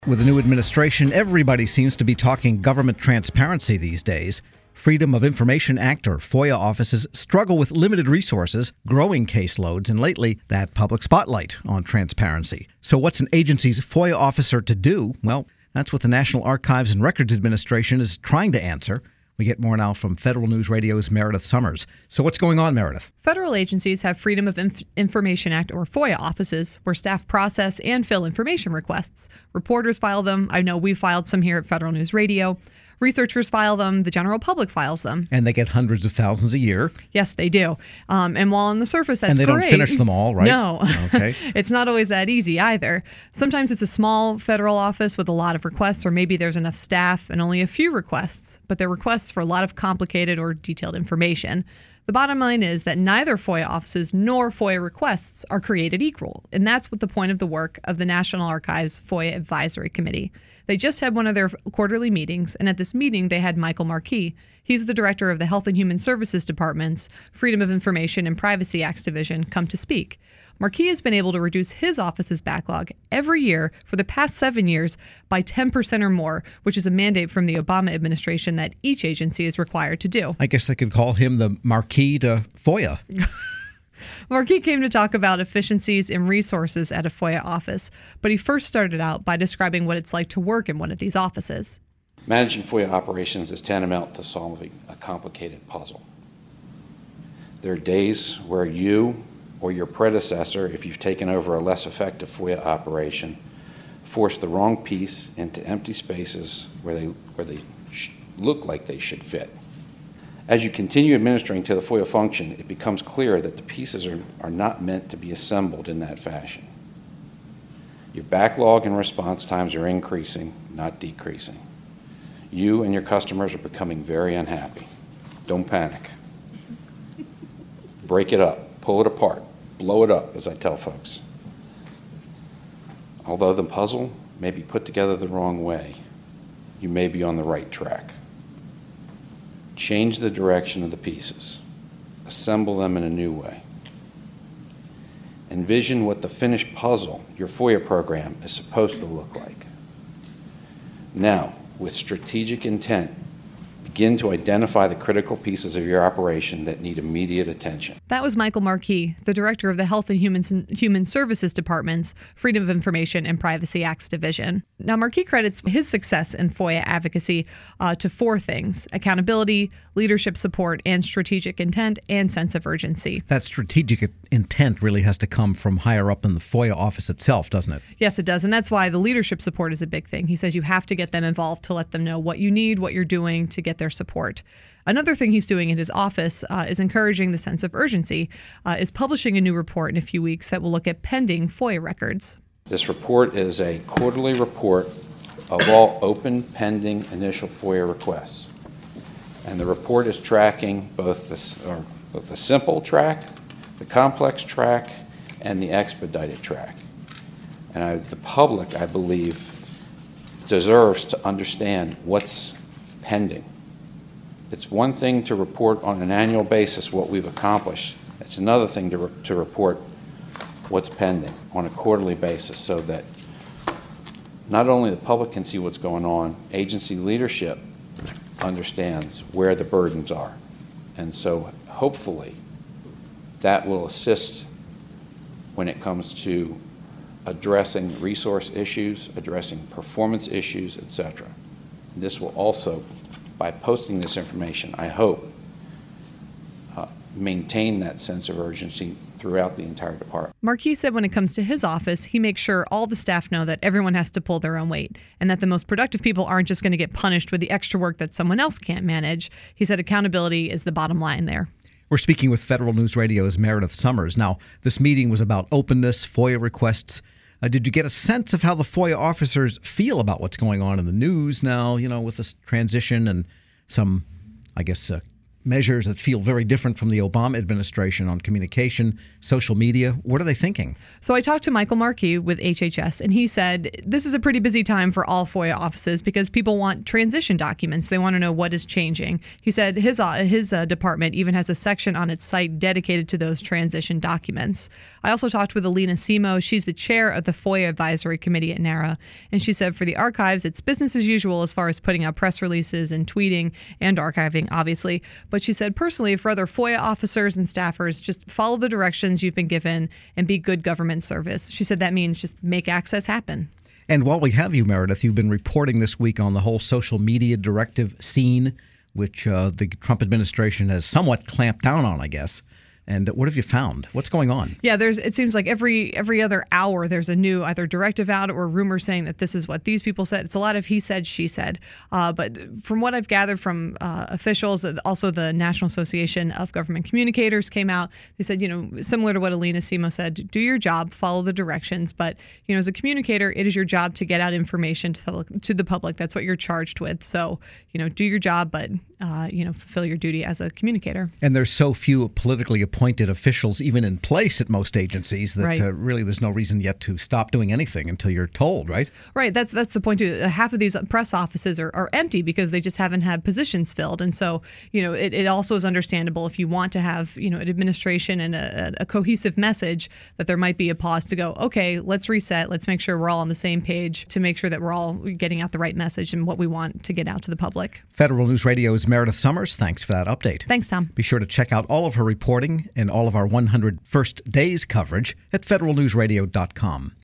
With the new administration, everybody seems to be talking government transparency these days. Freedom of Information Act, or FOIA offices, struggle with limited resources, growing caseloads, and lately, that public spotlight on transparency. So what's an agency's FOIA officer to do? Well, that's what the National Archives and Records Administration is trying to answer. We get more now from Federal News Radio's Meredith Summers. So what's going on, Meredith? Federal agencies have Freedom of Information Act, or FOIA offices, where staff process and fill information requests. Reporters file them. I know we filed some here at Federal News Radio. Researchers file them. The general public files them. And they get hundreds of thousands a year. Yes, they do. And while on the surface that's great. And they don't finish them all, right? No. Okay. It's not always that easy either. Sometimes it's a small federal office with a lot of requests, or maybe there's enough staff and only a few requests, but they're requests for a lot of complicated or detailed information. The bottom line is that neither FOIA offices nor FOIA requests are created equal, and that's what the point of the work of the National Archives FOIA Advisory Committee. They just had one of their quarterly meetings, and at this meeting they had Michael Marquis. He's the director of the Health and Human Services Department's Freedom of Information and Privacy Acts Division, come to speak. Marquis has been able to reduce his office's backlog every year for the past 7 years by 10% or more, which is a mandate from the Obama administration that each agency is required to do. I guess they could call him the Marquis to FOIA. Marquis came to talk about efficiencies and resources at a FOIA office, but he first started out by describing what it's like to work in one of these offices. Managing FOIA operations is tantamount to solving a complicated puzzle. There are days where you or your predecessor, if you've taken over a less effective FOIA operation, force the wrong piece into empty spaces where they look like they should fit. As you continue administering to the FOIA function, it becomes clear that the pieces are not meant to be assembled in that fashion. Your backlog and response times are increasing, not decreasing. You and your customers are becoming very unhappy. Don't panic. Break it up, pull it apart, blow it up, as I tell folks. Although the puzzle may be put together the wrong way, you may be on the right track. Change the direction of the pieces. Assemble them in a new way. Envision what the finished puzzle, your FOIA program, is supposed to look like. Now, with strategic intent, begin to identify the critical pieces of your operation that need immediate attention. That was Michael Marquis, the director of the Health and Human Services Department's Freedom of Information and Privacy Acts Division. Now, Marquis credits his success in FOIA advocacy to 4 things: accountability, leadership support, and strategic intent and sense of urgency. That strategic intent really has to come from higher up in the FOIA office itself, doesn't it? Yes, it does. And that's why the leadership support is a big thing. He says you have to get them involved to let them know what you need, what you're doing to get their support. Another thing he's doing in his office is encouraging the sense of urgency, is publishing a new report in a few weeks that will look at pending FOIA records. This report is a quarterly report of all open, pending, initial FOIA requests. And the report is tracking both the simple track, the complex track, and the expedited track. And the public, I believe, deserves to understand what's pending. It's one thing to report on an annual basis what we've accomplished. It's another thing to report what's pending on a quarterly basis, so that not only the public can see what's going on, agency leadership understands where the burdens are. And so hopefully that will assist when it comes to addressing resource issues, addressing performance issues, etc. This will also, by posting this information, I hope, maintain that sense of urgency throughout the entire department. Marquis said when it comes to his office, he makes sure all the staff know that everyone has to pull their own weight, and that the most productive people aren't just going to get punished with the extra work that someone else can't manage. He said accountability is the bottom line there. We're speaking with Federal News Radio's Meredith Summers. Now, this meeting was about openness, FOIA requests. Did you get a sense of how the FOIA officers feel about what's going on in the news now, with this transition and some, measures that feel very different from the Obama administration on communication, social media. What are they thinking? So I talked to Michael Markey with HHS, and he said this is a pretty busy time for all FOIA offices because people want transition documents. They want to know what is changing. He said his department even has a section on its site dedicated to those transition documents. I also talked with Alina Simo. She's the chair of the FOIA Advisory Committee at NARA, and she said for the archives, it's business as usual as far as putting out press releases and tweeting and archiving, obviously. But she said personally, for other FOIA officers and staffers, just follow the directions you've been given and be good government service. She said that means just make access happen. And while we have you, Meredith, you've been reporting this week on the whole social media directive scene, which the Trump administration has somewhat clamped down on, I guess. And what have you found? What's going on? Yeah, it seems like every other hour there's a new either directive out or rumor saying that this is what these people said. It's a lot of he said, she said. But from what I've gathered from officials, also the National Association of Government Communicators came out. They said, similar to what Alina Simo said, do your job, follow the directions. But, as a communicator, it is your job to get out information to the public. That's what you're charged with. So, do your job, but, fulfill your duty as a communicator. And there's so few politically appointed officials even in place at most agencies that Right. Really there's no reason yet to stop doing anything until you're told, right? Right. That's the point too. Half of these press offices are empty because they just haven't had positions filled. And so, it also is understandable if you want to have, an administration and a cohesive message that there might be a pause to go, okay, let's reset. Let's make sure we're all on the same page to make sure that we're all getting out the right message and what we want to get out to the public. Federal News Radio's Meredith Summers, thanks for that update. Thanks, Tom. Be sure to check out all of her reporting and all of our 100 First Days coverage at federalnewsradio.com.